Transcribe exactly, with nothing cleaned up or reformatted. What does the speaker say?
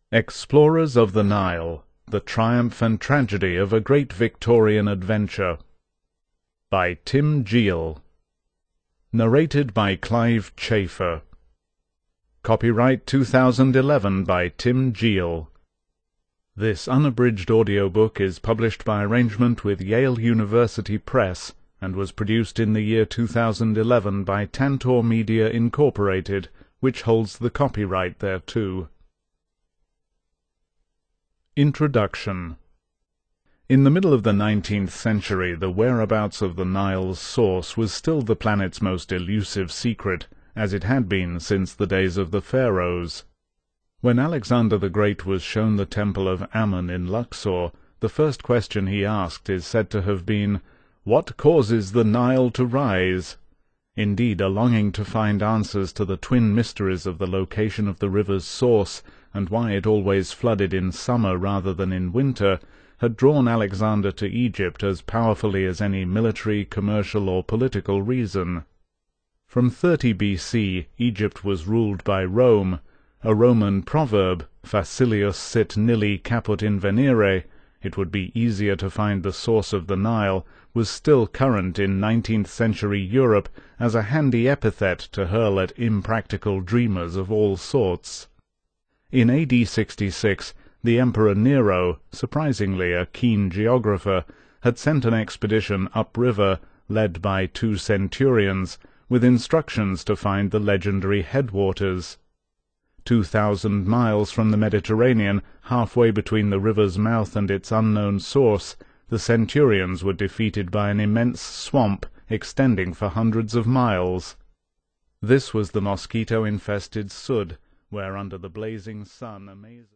Explorers of the Nile: The Triumph and Tragedy of a Great Victorian Adventure, by Tim Geel. Narrated by Clive Chafer. Copyright two thousand eleven by Tim Geel. This unabridged audiobook is published by arrangement with Yale University Press and was produced in the year two thousand eleven by Tantor Media Incorporated, which holds the copyright thereto. Introduction. In the middle of the nineteenth century, the whereabouts of the Nile's source was still the planet's most elusive secret, as it had been since the days of the pharaohs. When Alexander the Great was shown the temple of Ammon in Luxor, the first question he asked is said to have been, "What causes the Nile to rise?" Indeed, a longing to find answers to the twin mysteries of the location of the river's source, and why it always flooded in summer rather than in winter, had drawn Alexander to Egypt as powerfully as any military, commercial, or political reason. From thirty B C, Egypt was ruled by Rome. A Roman proverb, "Facilius sit nilli caput invenire," it would be easier to find the source of the Nile, was still current in nineteenth century Europe as a handy epithet to hurl at impractical dreamers of all sorts. In A D sixty-six, the Emperor Nero, surprisingly a keen geographer, had sent an expedition upriver, led by two centurions, with instructions to find the legendary headwaters. Two thousand miles from the Mediterranean, halfway between the river's mouth and its unknown source, the centurions were defeated by an immense swamp extending for hundreds of miles. This was the mosquito-infested Sud, where under the blazing sun amazing